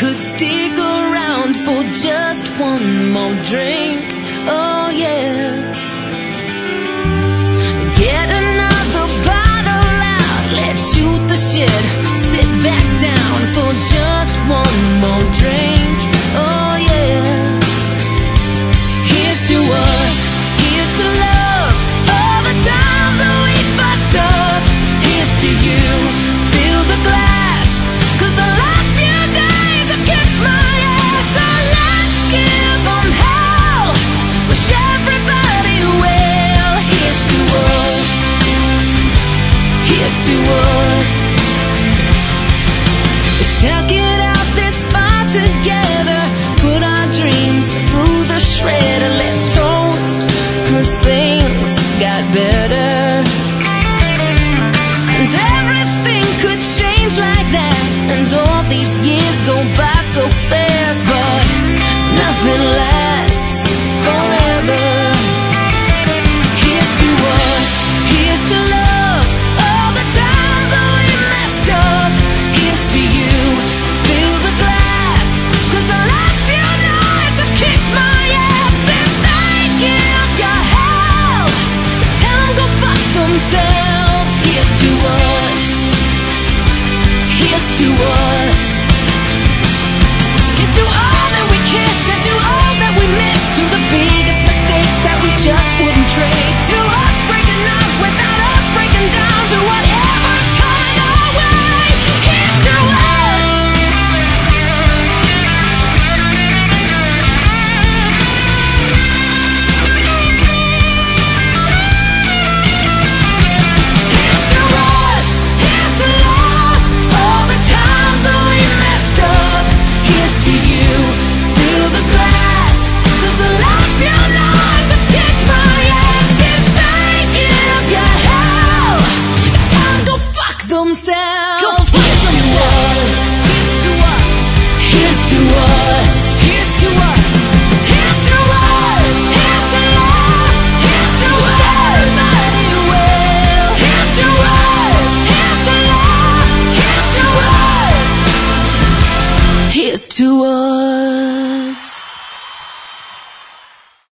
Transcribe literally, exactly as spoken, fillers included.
could stick around for just one more drink. Oh yeah. Get another bottle out, let's shoot the shit. Sit back down for just one more drink. Oh yeah. Here's to us, here's to love, all the times that we fucked up. Here's to you, fill the glass, 'cause the last few days have kicked my ass. So let's give them hell, wish everybody well. Here's to us, here's to us. We stuck it out this far together, put our dreams through the shredder. Let's toast, 'cause things got better. And everything could change like that, and all these years go by so fast, but nothing lasts forever.